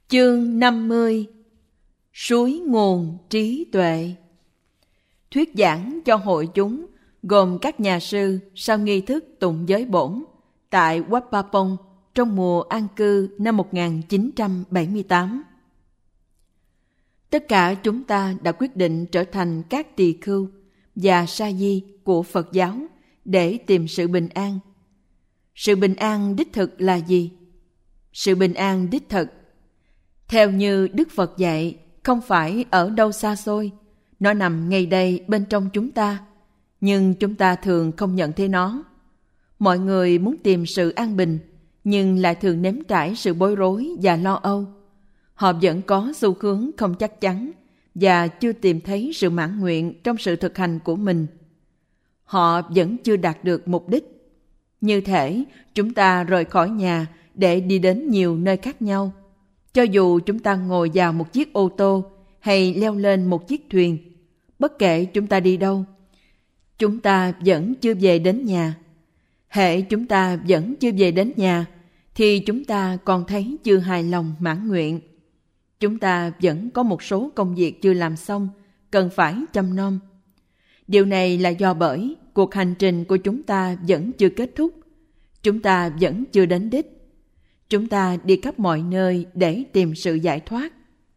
Chương 50. Suối nguồn trí tuệ. Thuyết giảng cho hội chúng gồm các nhà sư sau nghi thức tụng giới bổn tại Wat Pa Pong trong mùa an cư năm 1978. Tất cả chúng ta đã quyết định trở thành các tỳ khưu và sa di của Phật giáo để tìm sự bình an. Sự bình an đích thực là gì? Sự bình an đích thực, theo như Đức Phật dạy, không phải ở đâu xa xôi, nó nằm ngay đây bên trong chúng ta, nhưng chúng ta thường không nhận thấy nó. Mọi người muốn tìm sự an bình, nhưng lại thường nếm trải sự bối rối và lo âu. Họ vẫn có xu hướng không chắc chắn và chưa tìm thấy sự mãn nguyện trong sự thực hành của mình. Họ vẫn chưa đạt được mục đích. Như thể chúng ta rời khỏi nhà để đi đến nhiều nơi khác nhau. Cho dù chúng ta ngồi vào một chiếc ô tô hay leo lên một chiếc thuyền, bất kể chúng ta đi đâu, chúng ta vẫn chưa về đến nhà. Hễ chúng ta vẫn chưa về đến nhà, thì chúng ta còn thấy chưa hài lòng mãn nguyện. Chúng ta vẫn có một số công việc chưa làm xong, cần phải chăm nom. Điều này là do bởi cuộc hành trình của chúng ta vẫn chưa kết thúc. Chúng ta vẫn chưa đến đích. Chúng ta đi khắp mọi nơi để tìm sự giải thoát.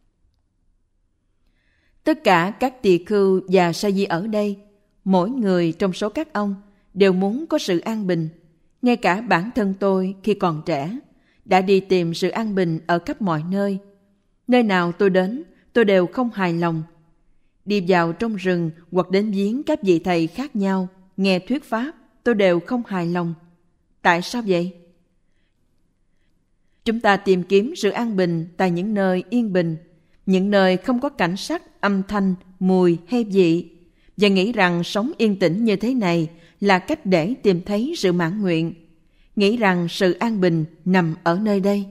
Tất cả các tỳ khưu và sa di ở đây, mỗi người trong số các ông đều muốn có sự an bình. Ngay cả bản thân tôi khi còn trẻ đã đi tìm sự an bình ở khắp mọi nơi. Nơi nào tôi đến, tôi đều không hài lòng. Đi vào trong rừng hoặc đến viếng các vị thầy khác nhau, nghe thuyết pháp, tôi đều không hài lòng. Tại sao vậy? Chúng ta tìm kiếm sự an bình tại những nơi yên bình, những nơi không có cảnh sắc, âm thanh, mùi hay vị, và nghĩ rằng sống yên tĩnh như thế này là cách để tìm thấy sự mãn nguyện, nghĩ rằng sự an bình nằm ở nơi đây.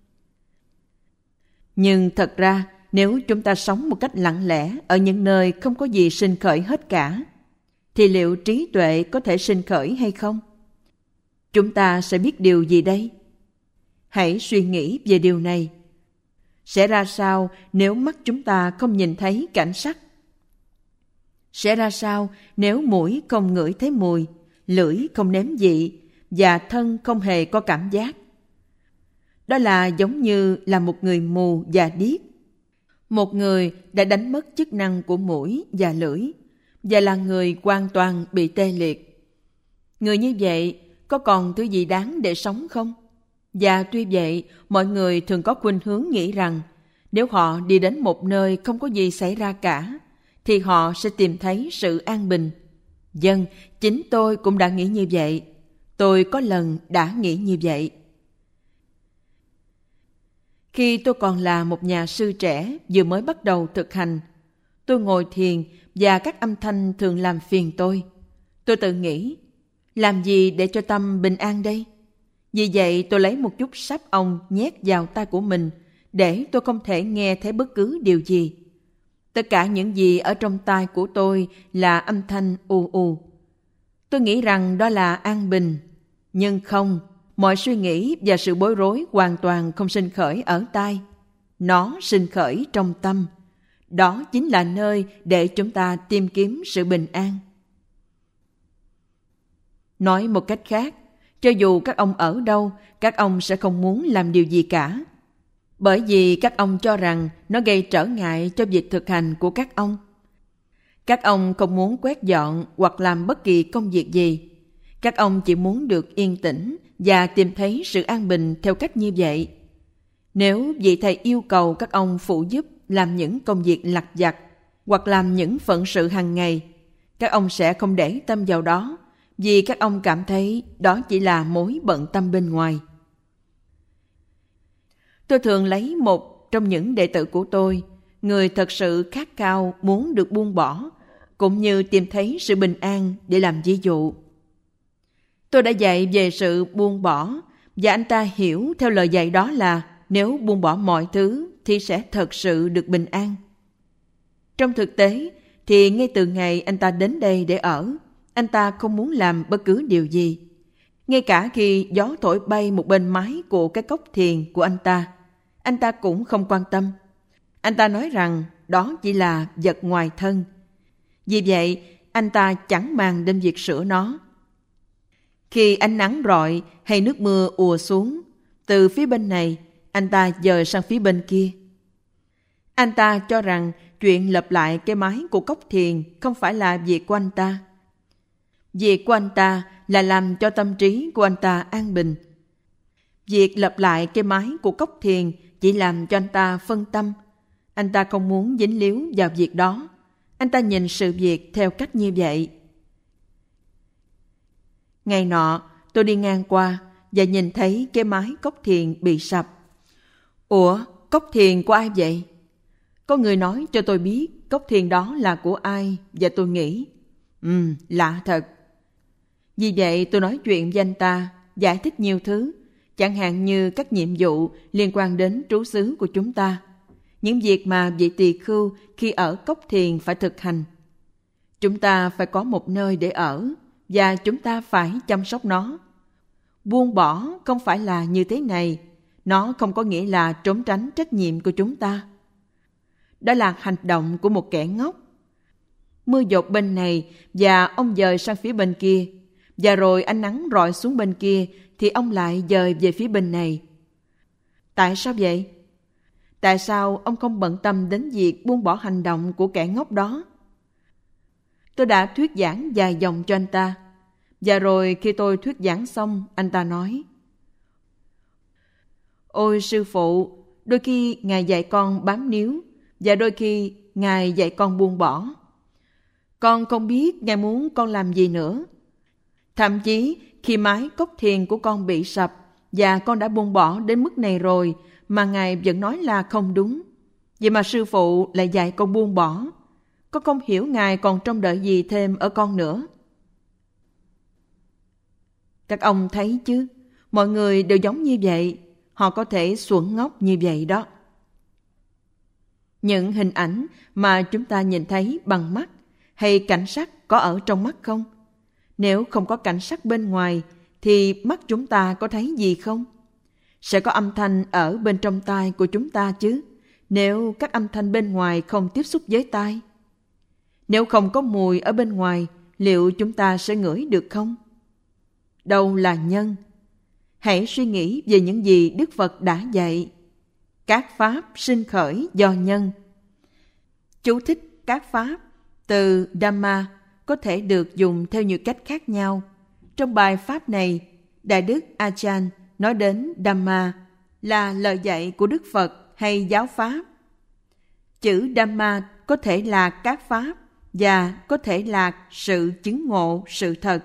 Nhưng thật ra, nếu chúng ta sống một cách lặng lẽ ở những nơi không có gì sinh khởi hết cả, thì liệu trí tuệ có thể sinh khởi hay không? Chúng ta sẽ biết điều gì đây? Hãy suy nghĩ về điều này. Sẽ ra sao nếu mắt chúng ta không nhìn thấy cảnh sắc? Sẽ ra sao nếu mũi không ngửi thấy mùi, lưỡi không nếm vị và thân không hề có cảm giác? Đó là giống như là một người mù và điếc. Một người đã đánh mất chức năng của mũi và lưỡi và là người hoàn toàn bị tê liệt. Người như vậy có còn thứ gì đáng để sống không? Và tuy vậy, mọi người thường có khuynh hướng nghĩ rằng nếu họ đi đến một nơi không có gì xảy ra cả, thì họ sẽ tìm thấy sự an bình. Vâng, chính tôi cũng đã nghĩ như vậy. Tôi có lần đã nghĩ như vậy. Khi tôi còn là một nhà sư trẻ vừa mới bắt đầu thực hành, tôi ngồi thiền và các âm thanh thường làm phiền tôi. Tôi tự nghĩ, làm gì để cho tâm bình an đây? Vì vậy tôi lấy một chút sáp ong nhét vào tai của mình để tôi không thể nghe thấy bất cứ điều gì. Tất cả những gì ở trong tai của tôi là âm thanh ù ù. Tôi nghĩ rằng đó là an bình. Nhưng không, mọi suy nghĩ và sự bối rối hoàn toàn không sinh khởi ở tai. Nó sinh khởi trong tâm. Đó chính là nơi để chúng ta tìm kiếm sự bình an. Nói một cách khác, cho dù các ông ở đâu, các ông sẽ không muốn làm điều gì cả. Bởi vì các ông cho rằng nó gây trở ngại cho việc thực hành của các ông. Các ông không muốn quét dọn hoặc làm bất kỳ công việc gì. Các ông chỉ muốn được yên tĩnh và tìm thấy sự an bình theo cách như vậy. Nếu vị thầy yêu cầu các ông phụ giúp làm những công việc lặt vặt hoặc làm những phận sự hàng ngày, các ông sẽ không để tâm vào đó, vì các ông cảm thấy đó chỉ là mối bận tâm bên ngoài. Tôi thường lấy một trong những đệ tử của tôi, người thật sự khát khao muốn được buông bỏ, cũng như tìm thấy sự bình an để làm ví dụ. Tôi đã dạy về sự buông bỏ, và anh ta hiểu theo lời dạy đó là nếu buông bỏ mọi thứ thì sẽ thật sự được bình an. Trong thực tế thì ngay từ ngày anh ta đến đây để ở, anh ta không muốn làm bất cứ điều gì. Ngay cả khi gió thổi bay một bên mái của cái cốc thiền của anh anh ta cũng không quan tâm. Anh ta nói rằng đó chỉ là vật ngoài thân. Vì vậy, anh ta chẳng màng đến việc sửa nó. Khi ánh nắng rọi hay nước mưa ùa xuống, từ phía bên này, anh ta dời sang phía bên kia. Anh ta cho rằng chuyện lặp lại cái máy của cốc thiền không phải là việc của anh ta. Việc của anh ta là làm cho tâm trí của anh ta an bình. Việc lặp lại cái máy của cốc thiền chỉ làm cho anh ta phân tâm. Anh ta không muốn dính líu vào việc đó. Anh ta nhìn sự việc theo cách như vậy. Ngày nọ, tôi đi ngang qua và nhìn thấy cái máy cốc thiền bị sập. Ủa, cốc thiền của ai vậy? Có người nói cho tôi biết cốc thiền đó là của ai, và tôi nghĩ, lạ thật. Vì vậy tôi nói chuyện với anh ta, giải thích nhiều thứ, chẳng hạn như các nhiệm vụ liên quan đến trú xứ của chúng ta, những việc mà vị tỳ khưu khi ở cốc thiền phải thực hành. Chúng ta phải có một nơi để ở, và chúng ta phải chăm sóc nó. Buông bỏ không phải là như thế này, nó không có nghĩa là trốn tránh trách nhiệm của chúng ta. Đó là hành động của một kẻ ngốc. Mưa dột bên này và ông dời sang phía bên kia, và rồi ánh nắng rọi xuống bên kia thì ông lại dời về phía bên này. Tại sao vậy? Tại sao ông không bận tâm đến việc buông bỏ hành động của kẻ ngốc đó? Tôi đã thuyết giảng dài dòng cho anh ta, và rồi khi tôi thuyết giảng xong, anh ta nói: Ôi sư phụ, đôi khi Ngài dạy con bám níu, và đôi khi Ngài dạy con buông bỏ. Con không biết Ngài muốn con làm gì nữa. Thậm chí khi mái cốc thiền của con bị sập và con đã buông bỏ đến mức này rồi mà Ngài vẫn nói là không đúng. Vậy mà sư phụ lại dạy con buông bỏ. Con không hiểu Ngài còn trông đợi gì thêm ở con nữa. Các ông thấy chứ, mọi người đều giống như vậy. Họ có thể xuẩn ngốc như vậy đó. Những hình ảnh mà chúng ta nhìn thấy bằng mắt hay cảnh sắc có ở trong mắt không? Nếu không có cảnh sắc bên ngoài thì mắt chúng ta có thấy gì không? Sẽ có âm thanh ở bên trong tai của chúng ta chứ, nếu các âm thanh bên ngoài không tiếp xúc với tai. Nếu không có mùi ở bên ngoài, liệu chúng ta sẽ ngửi được không? Đâu là nhân? Hãy suy nghĩ về những gì Đức Phật đã dạy. Các pháp sinh khởi do nhân. Chú thích các pháp từ Dhamma có thể được dùng theo nhiều cách khác nhau. Trong bài pháp này, Đại Đức Ajahn nói đến Dhamma là lời dạy của Đức Phật hay giáo pháp. Chữ Dhamma có thể là các pháp và có thể là sự chứng ngộ sự thật.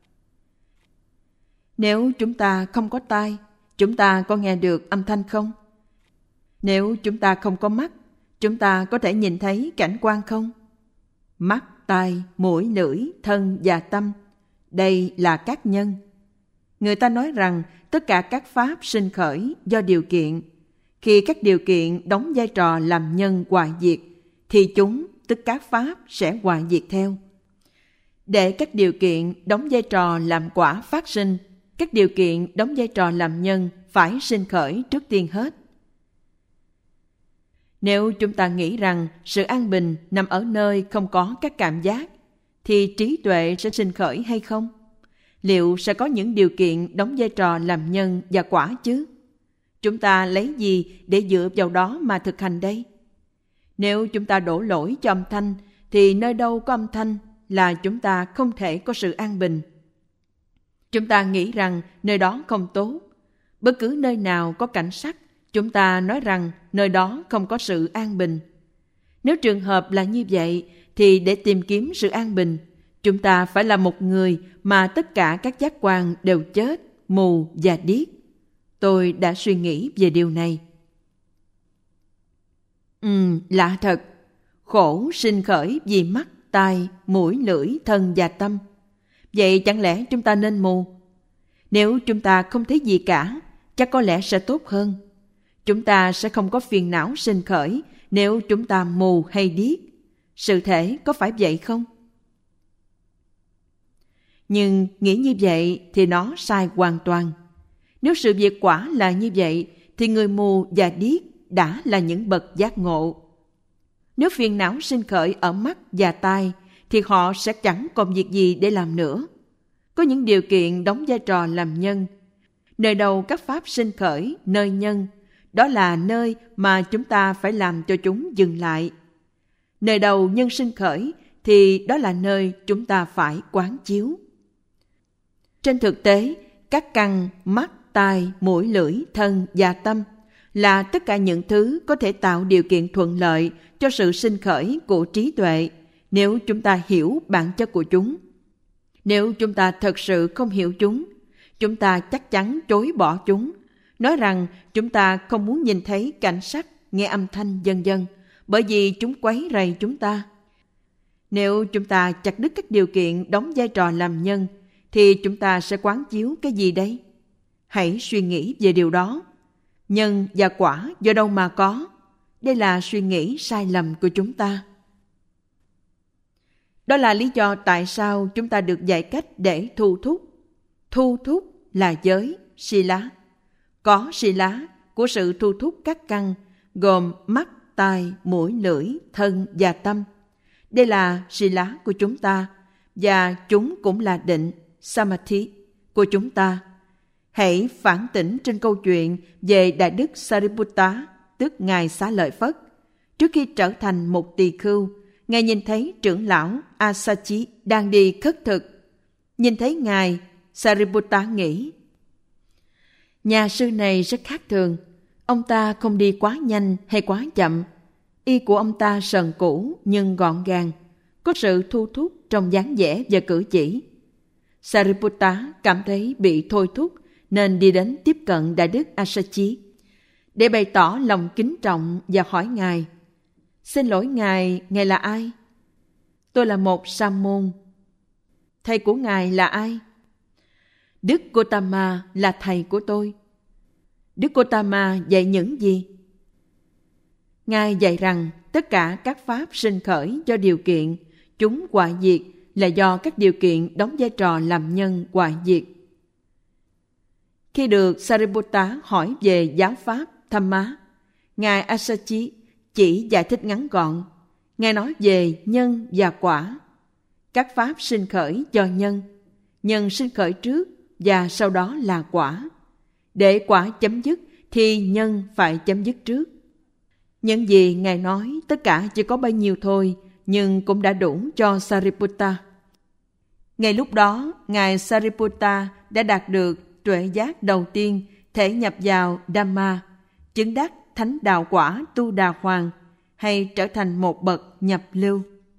Nếu chúng ta không có tai, chúng ta có nghe được âm thanh không? Nếu chúng ta không có mắt, chúng ta có thể nhìn thấy cảnh quan không? Mắt, tai, mũi, lưỡi, thân và tâm, đây là các nhân. Người ta nói rằng tất cả các pháp sinh khởi do điều kiện. Khi các điều kiện đóng vai trò làm nhân hoại diệt, thì chúng, tức các pháp, sẽ hoại diệt theo. Để các điều kiện đóng vai trò làm quả phát sinh, các điều kiện đóng vai trò làm nhân phải sinh khởi trước tiên hết. Nếu chúng ta nghĩ rằng sự an bình nằm ở nơi không có các cảm giác, thì trí tuệ sẽ sinh khởi hay không? Liệu sẽ có những điều kiện đóng vai trò làm nhân và quả chứ? Chúng ta lấy gì để dựa vào đó mà thực hành đây? Nếu chúng ta đổ lỗi cho âm thanh, thì nơi đâu có âm thanh là chúng ta không thể có sự an bình. Chúng ta nghĩ rằng nơi đó không tốt. Bất cứ nơi nào có cảnh sắc, chúng ta nói rằng nơi đó không có sự an bình. Nếu trường hợp là như vậy, thì để tìm kiếm sự an bình, chúng ta phải là một người mà tất cả các giác quan đều chết, mù và điếc. Tôi đã suy nghĩ về điều này. Lạ thật. Khổ sinh khởi vì mắt, tai, mũi, lưỡi, thân và tâm. Vậy chẳng lẽ chúng ta nên mù? Nếu chúng ta không thấy gì cả, chắc có lẽ sẽ tốt hơn. Chúng ta sẽ không có phiền não sinh khởi nếu chúng ta mù hay điếc. Sự thể có phải vậy không? Nhưng nghĩ như vậy thì nó sai hoàn toàn. Nếu sự việc quả là như vậy, thì người mù và điếc đã là những bậc giác ngộ. Nếu phiền não sinh khởi ở mắt và tai, thì họ sẽ chẳng còn việc gì để làm nữa. Có những điều kiện đóng vai trò làm nhân. Nơi đầu các pháp sinh khởi, nơi nhân, đó là nơi mà chúng ta phải làm cho chúng dừng lại. Nơi đầu nhân sinh khởi, thì đó là nơi chúng ta phải quán chiếu. Trên thực tế, các căn mắt, tai, mũi, lưỡi, thân và tâm là tất cả những thứ có thể tạo điều kiện thuận lợi cho sự sinh khởi của trí tuệ nếu chúng ta hiểu bản chất của chúng. Nếu chúng ta thật sự không hiểu chúng ta chắc chắn chối bỏ chúng, nói rằng chúng ta không muốn nhìn thấy cảnh sắc, nghe âm thanh vân vân, bởi vì chúng quấy rầy chúng ta. Nếu chúng ta chặt đứt các điều kiện đóng vai trò làm nhân, thì chúng ta sẽ quán chiếu cái gì đây? Hãy suy nghĩ về điều đó. Nhân và quả do đâu mà có? Đây là suy nghĩ sai lầm của chúng ta. Đó là lý do tại sao chúng ta được dạy cách để thu thúc. Thu thúc là giới, sila. Có sila của sự thu thúc các căn, gồm mắt, tai, mũi, lưỡi, thân và tâm. Đây là sila của chúng ta, và chúng cũng là định, samadhi, của chúng ta. Hãy phản tỉnh trên câu chuyện về Đại Đức Sariputta, tức Ngài Xá Lợi Phất. Trước khi trở thành một tỳ khưu, Ngài nhìn thấy trưởng lão Asachi đang đi khất thực. Nhìn thấy Ngài, Sariputta nghĩ, nhà sư này rất khác thường. Ông ta không đi quá nhanh hay quá chậm. Y của ông ta sần cũ nhưng gọn gàng, có sự thu thúc trong dáng vẻ và cử chỉ. Sariputta cảm thấy bị thôi thúc nên đi đến tiếp cận Đại Đức Asachi để bày tỏ lòng kính trọng và hỏi Ngài: Xin lỗi Ngài là ai? Tôi là một sa môn. Thầy của Ngài là ai? Đức Gotama là thầy của tôi. Đức Gotama dạy những gì? Ngài dạy rằng tất cả các pháp sinh khởi do điều kiện, chúng hoại diệt là do các điều kiện đóng vai trò làm nhân hoại diệt. Khi được Sariputta hỏi về giáo pháp Dhamma, Ngài Asachi chỉ giải thích ngắn gọn. Ngài nói về nhân và quả. Các pháp sinh khởi do nhân. Nhân sinh khởi trước và sau đó là quả. Để quả chấm dứt thì nhân phải chấm dứt trước. Những gì Ngài nói tất cả chỉ có bấy nhiêu thôi, nhưng cũng đã đủ cho Sariputta. Ngay lúc đó, Ngài Sariputta đã đạt được tuệ giác đầu tiên thể nhập vào Dhamma, chứng đắc thánh đạo quả Tu Đà Hoàng, hay trở thành một bậc nhập lưu.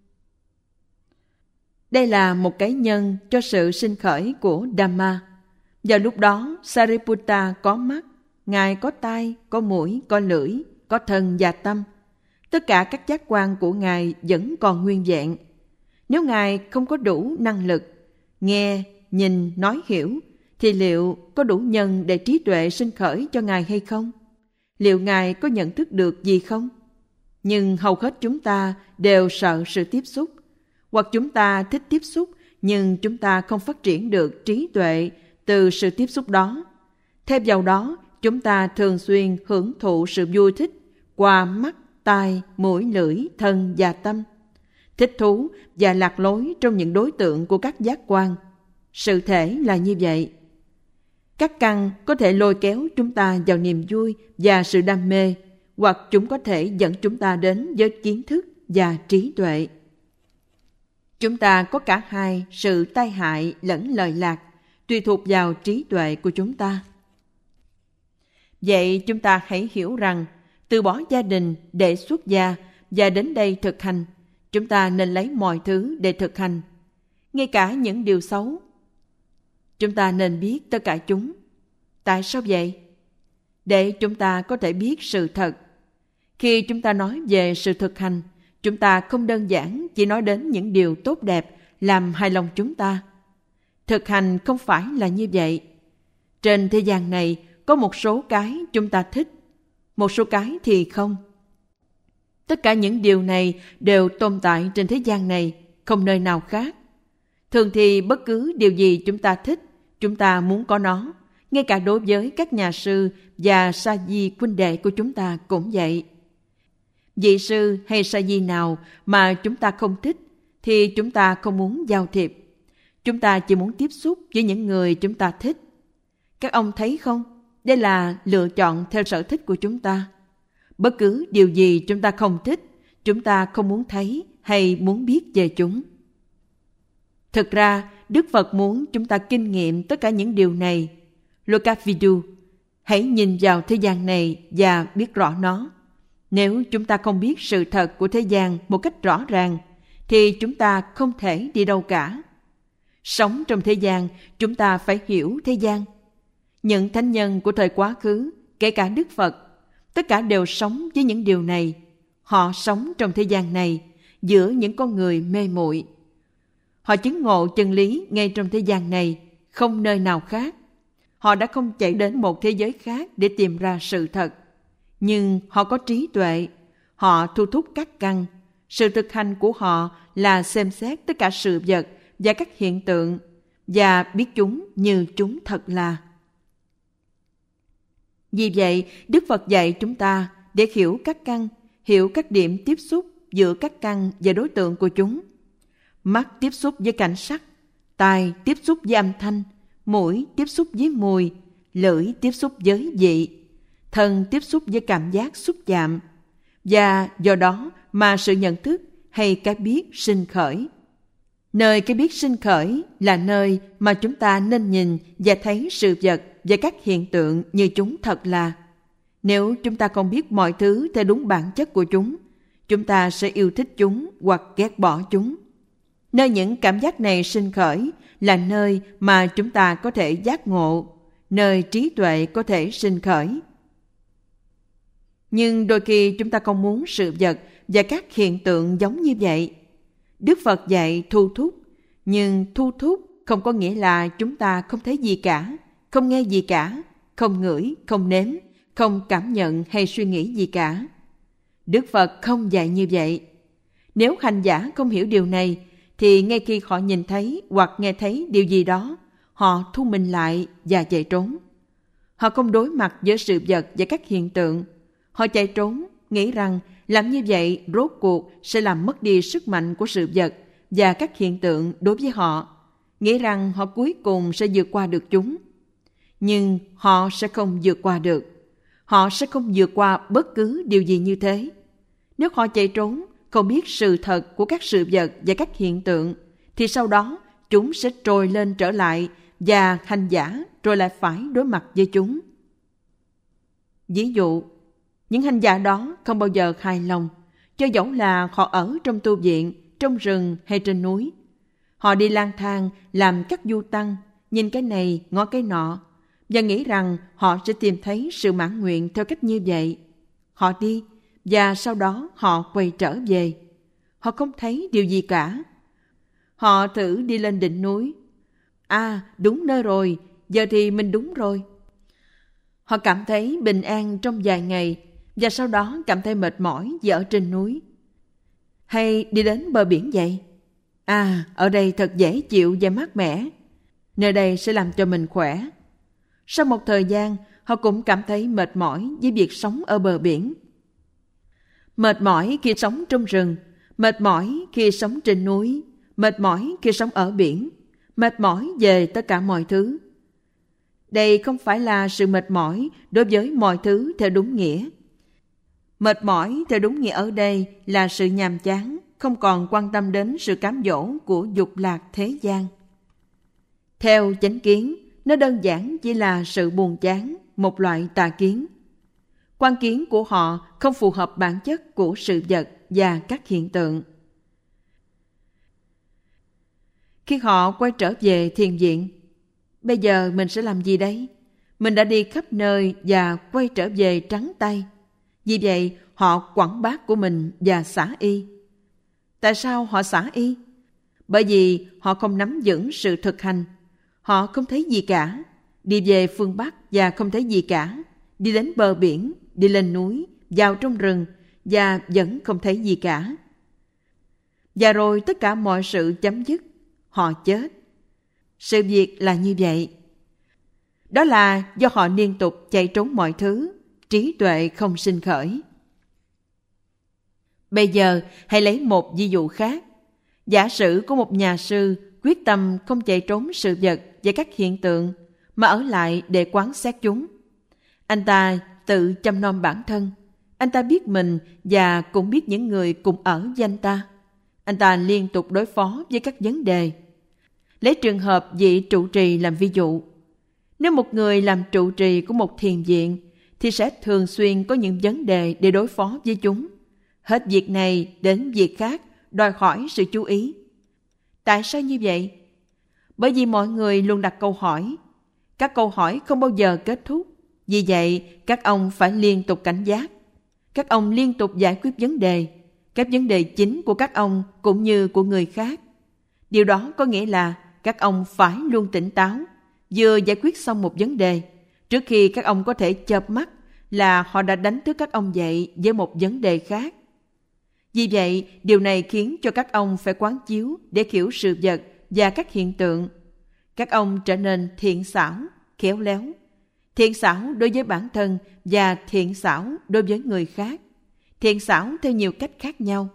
Đây là một cái nhân cho sự sinh khởi của Dhamma. Vào lúc đó, Sariputta có mắt, Ngài có tai, có mũi, có lưỡi, có thân và tâm. Tất cả các giác quan của Ngài vẫn còn nguyên vẹn. Nếu Ngài không có đủ năng lực nghe, nhìn, nói hiểu, thì liệu có đủ nhân để trí tuệ sinh khởi cho Ngài hay không? Liệu Ngài có nhận thức được gì không? Nhưng hầu hết chúng ta đều sợ sự tiếp xúc, hoặc chúng ta thích tiếp xúc nhưng chúng ta không phát triển được trí tuệ từ sự tiếp xúc đó. Thêm vào đó, chúng ta thường xuyên hưởng thụ sự vui thích qua mắt, tai, mũi, lưỡi, thân và tâm. Thích thú và lạc lối trong những đối tượng của các giác quan. Sự thể là như vậy. Các căn có thể lôi kéo chúng ta vào niềm vui và sự đam mê, hoặc chúng có thể dẫn chúng ta đến với kiến thức và trí tuệ. Chúng ta có cả hai sự tai hại lẫn lợi lạc, tùy thuộc vào trí tuệ của chúng ta. Vậy chúng ta hãy hiểu rằng, từ bỏ gia đình để xuất gia và đến đây thực hành, chúng ta nên lấy mọi thứ để thực hành, ngay cả những điều xấu. Chúng ta nên biết tất cả chúng. Tại sao vậy? Để chúng ta có thể biết sự thật. Khi chúng ta nói về sự thực hành, chúng ta không đơn giản chỉ nói đến những điều tốt đẹp làm hài lòng chúng ta. Thực hành không phải là như vậy. Trên thế gian này có một số cái chúng ta thích, một số cái thì không. Tất cả những điều này đều tồn tại trên thế gian này, không nơi nào khác. Thường thì bất cứ điều gì chúng ta thích, chúng ta muốn có nó, ngay cả đối với các nhà sư và sa di huynh đệ của chúng ta cũng vậy. Vị sư hay sa di nào mà chúng ta không thích thì chúng ta không muốn giao thiệp. Chúng ta chỉ muốn tiếp xúc với những người chúng ta thích. Các ông thấy không? Đây là lựa chọn theo sở thích của chúng ta. Bất cứ điều gì chúng ta không thích, chúng ta không muốn thấy hay muốn biết về chúng. Thực ra, Đức Phật muốn chúng ta kinh nghiệm tất cả những điều này. Lokavidu, hãy nhìn vào thế gian này và biết rõ nó. Nếu chúng ta không biết sự thật của thế gian một cách rõ ràng, thì chúng ta không thể đi đâu cả. Sống trong thế gian, chúng ta phải hiểu thế gian. Những thánh nhân của thời quá khứ, kể cả Đức Phật, tất cả đều sống với những điều này. Họ sống trong thế gian này, giữa những con người mê muội. Họ chứng ngộ chân lý ngay trong thế gian này, không nơi nào khác. Họ đã không chạy đến một thế giới khác để tìm ra sự thật. Nhưng họ có trí tuệ, họ thu thúc các căn. Sự thực hành của họ là xem xét tất cả sự vật và các hiện tượng và biết chúng như chúng thật là. Vì vậy, Đức Phật dạy chúng ta để hiểu các căn, hiểu các điểm tiếp xúc giữa các căn và đối tượng của chúng. Mắt tiếp xúc với cảnh sắc, tai tiếp xúc với âm thanh, mũi tiếp xúc với mùi, lưỡi tiếp xúc với vị, thân tiếp xúc với cảm giác xúc chạm. Và do đó mà sự nhận thức hay cái biết sinh khởi. Nơi cái biết sinh khởi là nơi mà chúng ta nên nhìn và thấy sự vật và các hiện tượng như chúng thật là. Nếu chúng ta không biết mọi thứ theo đúng bản chất của chúng ta sẽ yêu thích chúng hoặc ghét bỏ chúng. Nơi những cảm giác này sinh khởi là nơi mà chúng ta có thể giác ngộ, nơi trí tuệ có thể sinh khởi. Nhưng đôi khi chúng ta không muốn sự vật và các hiện tượng giống như vậy. Đức Phật dạy thu thúc, nhưng thu thúc không có nghĩa là chúng ta không thấy gì cả, không nghe gì cả, không ngửi, không nếm, không cảm nhận hay suy nghĩ gì cả. Đức Phật không dạy như vậy. Nếu hành giả không hiểu điều này, thì ngay khi họ nhìn thấy hoặc nghe thấy điều gì đó, họ thu mình lại và chạy trốn. Họ không đối mặt với sự vật và các hiện tượng. Họ chạy trốn, nghĩ rằng làm như vậy rốt cuộc sẽ làm mất đi sức mạnh của sự vật và các hiện tượng đối với họ, nghĩ rằng họ cuối cùng sẽ vượt qua được chúng. Nhưng họ sẽ không vượt qua được. Họ sẽ không vượt qua bất cứ điều gì như thế. Nếu họ chạy trốn, không biết sự thật của các sự vật và các hiện tượng, thì sau đó chúng sẽ trồi lên trở lại và hành giả rồi lại phải đối mặt với chúng. Ví dụ, những hành giả đó không bao giờ hài lòng, cho dẫu là họ ở trong tu viện, trong rừng hay trên núi. Họ đi lang thang, làm các du tăng, nhìn cái này, ngó cái nọ, và nghĩ rằng họ sẽ tìm thấy sự mãn nguyện theo cách như vậy. Họ đi, và sau đó họ quay trở về. Họ không thấy điều gì cả. Họ thử đi lên đỉnh núi. Đúng nơi rồi, giờ thì mình đúng rồi. Họ cảm thấy bình an trong vài ngày, và sau đó cảm thấy mệt mỏi vì ở trên núi. Hay đi đến bờ biển vậy? Ở đây thật dễ chịu và mát mẻ. Nơi đây sẽ làm cho mình khỏe. Sau một thời gian, họ cũng cảm thấy mệt mỏi với việc sống ở bờ biển. Mệt mỏi khi sống trong rừng, mệt mỏi khi sống trên núi, mệt mỏi khi sống ở biển, mệt mỏi về tất cả mọi thứ. Đây không phải là sự mệt mỏi đối với mọi thứ theo đúng nghĩa. Mệt mỏi theo đúng nghĩa ở đây là sự nhàm chán, không còn quan tâm đến sự cám dỗ của dục lạc thế gian. Theo chánh kiến, nó đơn giản chỉ là sự buồn chán, một loại tà kiến. Quan kiến của họ không phù hợp bản chất của sự vật và các hiện tượng. Khi họ quay trở về thiền viện, bây giờ mình sẽ làm gì đấy? Mình đã đi khắp nơi và quay trở về trắng tay. Vì vậy, họ quẳng bát của mình và xả y. Tại sao họ xả y? Bởi vì họ không nắm vững sự thực hành. Họ không thấy gì cả. Đi về phương Bắc và không thấy gì cả. Đi đến bờ biển, đi lên núi, vào trong rừng và vẫn không thấy gì cả. Và rồi tất cả mọi sự chấm dứt. Họ chết. Sự việc là như vậy. Đó là do họ liên tục chạy trốn mọi thứ, trí tuệ không sinh khởi. Bây giờ hãy lấy một ví dụ khác. Giả sử có một nhà sư quyết tâm không chạy trốn sự vật và các hiện tượng, mà ở lại để quan sát chúng. Anh ta tự chăm nom bản thân. Anh ta biết mình và cũng biết những người cùng ở với anh ta. Anh ta liên tục đối phó với các vấn đề. Lấy trường hợp vị trụ trì làm ví dụ. Nếu một người làm trụ trì của một thiền viện thì sẽ thường xuyên có những vấn đề để đối phó với chúng. Hết việc này đến việc khác đòi hỏi sự chú ý. Tại sao như vậy? Bởi vì mọi người luôn đặt câu hỏi. Các câu hỏi không bao giờ kết thúc. Vì vậy, các ông phải liên tục cảnh giác. Các ông liên tục giải quyết vấn đề. Các vấn đề chính của các ông cũng như của người khác. Điều đó có nghĩa là các ông phải luôn tỉnh táo, vừa giải quyết xong một vấn đề, trước khi các ông có thể chợp mắt là họ đã đánh thức các ông dậy với một vấn đề khác. Vì vậy, điều này khiến cho các ông phải quán chiếu để hiểu sự vật và các hiện tượng. Các ông trở nên thiện xảo, khéo léo. Thiện xảo đối với bản thân và thiện xảo đối với người khác. Thiện xảo theo nhiều cách khác nhau.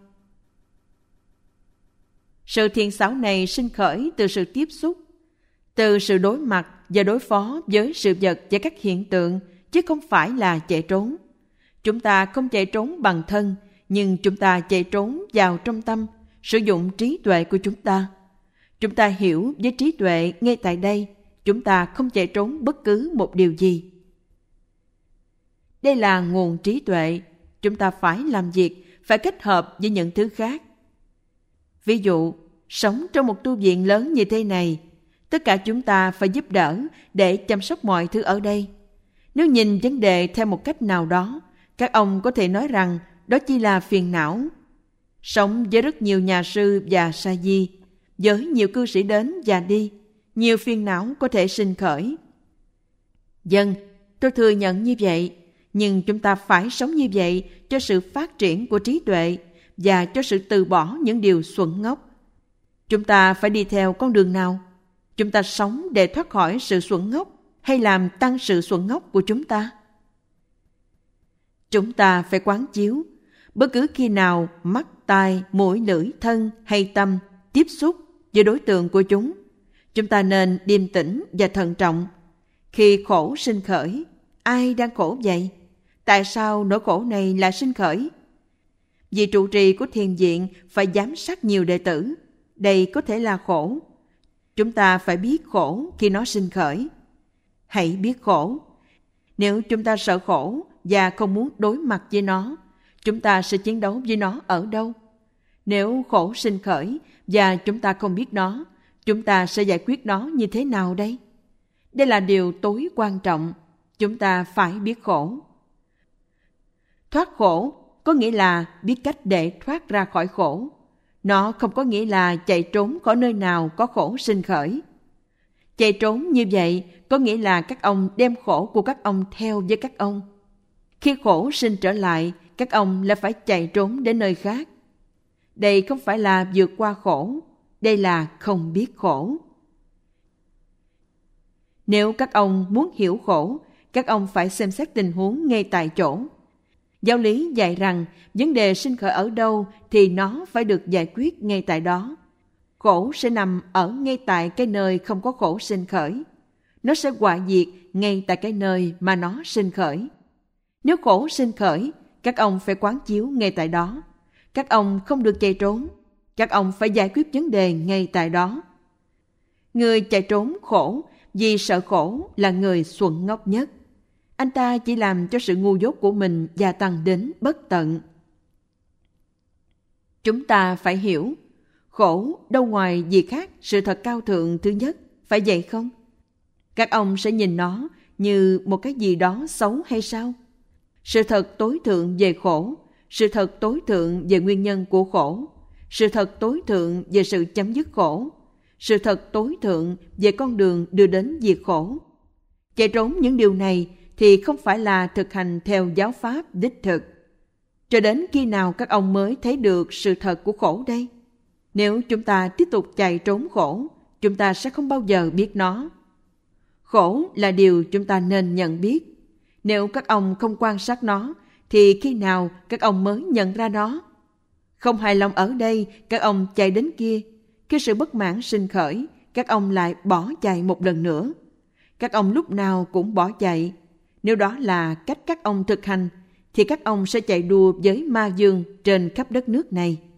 Sự thiện xảo này sinh khởi từ sự tiếp xúc, từ sự đối mặt và đối phó với sự vật và các hiện tượng, chứ không phải là chạy trốn. Chúng ta không chạy trốn bằng thân, nhưng chúng ta chạy trốn vào trong tâm, sử dụng trí tuệ của chúng ta. Chúng ta hiểu với trí tuệ ngay tại đây, chúng ta không chạy trốn bất cứ một điều gì. Đây là nguồn trí tuệ, chúng ta phải làm việc, phải kết hợp với những thứ khác. Ví dụ, sống trong một tu viện lớn như thế này, tất cả chúng ta phải giúp đỡ để chăm sóc mọi thứ ở đây. Nếu nhìn vấn đề theo một cách nào đó, các ông có thể nói rằng đó chỉ là phiền não. Sống với rất nhiều nhà sư và sa di, với nhiều cư sĩ đến và đi, nhiều phiền não có thể sinh khởi. Vâng, tôi thừa nhận như vậy, nhưng chúng ta phải sống như vậy cho sự phát triển của trí tuệ và cho sự từ bỏ những điều xuẩn ngốc. Chúng ta phải đi theo con đường nào? Chúng ta sống để thoát khỏi sự xuẩn ngốc hay làm tăng sự xuẩn ngốc của chúng ta? Chúng ta phải quán chiếu. Bất cứ khi nào mắt, tai, mũi, lưỡi, thân hay tâm tiếp xúc với đối tượng của chúng ta nên điềm tĩnh và thận trọng. Khi khổ sinh khởi, ai đang khổ vậy? Tại sao nỗi khổ này lại sinh khởi? Vì trụ trì của thiền viện phải giám sát nhiều đệ tử. Đây có thể là khổ. Chúng ta phải biết khổ khi nó sinh khởi. Hãy biết khổ. Nếu chúng ta sợ khổ và không muốn đối mặt với nó, chúng ta sẽ chiến đấu với nó ở đâu? Nếu khổ sinh khởi và chúng ta không biết nó, chúng ta sẽ giải quyết nó như thế nào đây? Đây là điều tối quan trọng. Chúng ta phải biết khổ. Thoát khổ có nghĩa là biết cách để thoát ra khỏi khổ. Nó không có nghĩa là chạy trốn khỏi nơi nào có khổ sinh khởi. Chạy trốn như vậy có nghĩa là các ông đem khổ của các ông theo với các ông. Khi khổ sinh trở lại, các ông lại phải chạy trốn đến nơi khác. Đây không phải là vượt qua khổ, đây là không biết khổ. Nếu các ông muốn hiểu khổ, các ông phải xem xét tình huống ngay tại chỗ. Giáo lý dạy rằng vấn đề sinh khởi ở đâu thì nó phải được giải quyết ngay tại đó. Khổ sẽ nằm ở ngay tại cái nơi không có khổ sinh khởi. Nó sẽ hoại diệt ngay tại cái nơi mà nó sinh khởi. Nếu khổ sinh khởi, các ông phải quán chiếu ngay tại đó. Các ông không được chạy trốn. Các ông phải giải quyết vấn đề ngay tại đó. Người chạy trốn khổ vì sợ khổ là người xuẩn ngốc nhất. Anh ta chỉ làm cho sự ngu dốt của mình gia tăng đến bất tận. Chúng ta phải hiểu, khổ đâu ngoài gì khác sự thật cao thượng thứ nhất, phải vậy không? Các ông sẽ nhìn nó như một cái gì đó xấu hay sao? Sự thật tối thượng về khổ, sự thật tối thượng về nguyên nhân của khổ, sự thật tối thượng về sự chấm dứt khổ, sự thật tối thượng về con đường đưa đến diệt khổ. Chạy trốn những điều này thì không phải là thực hành theo giáo pháp đích thực. Cho đến khi nào các ông mới thấy được sự thật của khổ đây? Nếu chúng ta tiếp tục chạy trốn khổ, chúng ta sẽ không bao giờ biết nó. Khổ là điều chúng ta nên nhận biết. Nếu các ông không quan sát nó, thì khi nào các ông mới nhận ra nó? Không hài lòng ở đây, các ông chạy đến kia. Khi sự bất mãn sinh khởi, các ông lại bỏ chạy một lần nữa. Các ông lúc nào cũng bỏ chạy. Nếu đó là cách các ông thực hành, thì các ông sẽ chạy đua với ma dương trên khắp đất nước này.